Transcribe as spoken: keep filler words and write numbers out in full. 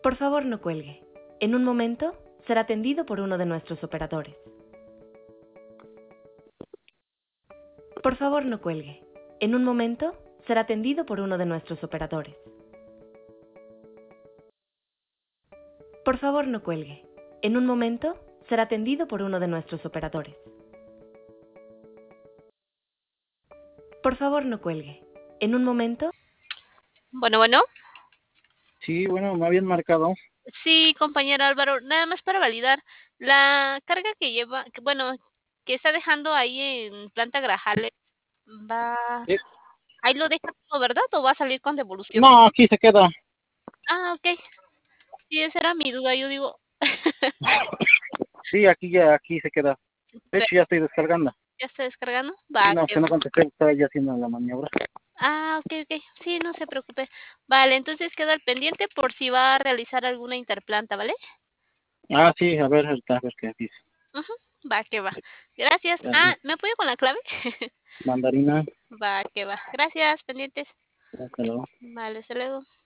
Por favor, no cuelgue. En un momento será atendido por uno de nuestros operadores. Por favor, no cuelgue. En un momento será atendido por uno de nuestros operadores. Por favor, no cuelgue. En un momento será atendido por uno de nuestros operadores. Por favor, no cuelgue. En un momento... Bueno, bueno. Sí, bueno, me habían marcado. Sí, compañero Álvaro, nada más para validar. La carga que lleva, que, bueno, que está dejando ahí en planta Grajales, va... Sí. Ahí lo deja todo, ¿verdad? ¿O va a salir con devolución? No, aquí se queda. Ah, ok. Sí, esa era mi duda, yo digo... Sí, aquí ya, aquí se queda. De Pero, hecho, ya estoy descargando. ¿ya está descargando? Sí, Va, no, que que no va. contesté, estaba ya haciendo la maniobra. Ah, ok, ok. Sí, no se preocupe. Vale, entonces queda al pendiente por si va a realizar alguna interplanta, ¿vale? Ah, sí, a ver, ahorita, a ver qué dice. Ujú, va, que va. Gracias. Gracias. Ah, ¿me apoyo con la clave? Mandarina. Va, que va. Gracias, pendientes. Hasta luego. Vale, hasta luego.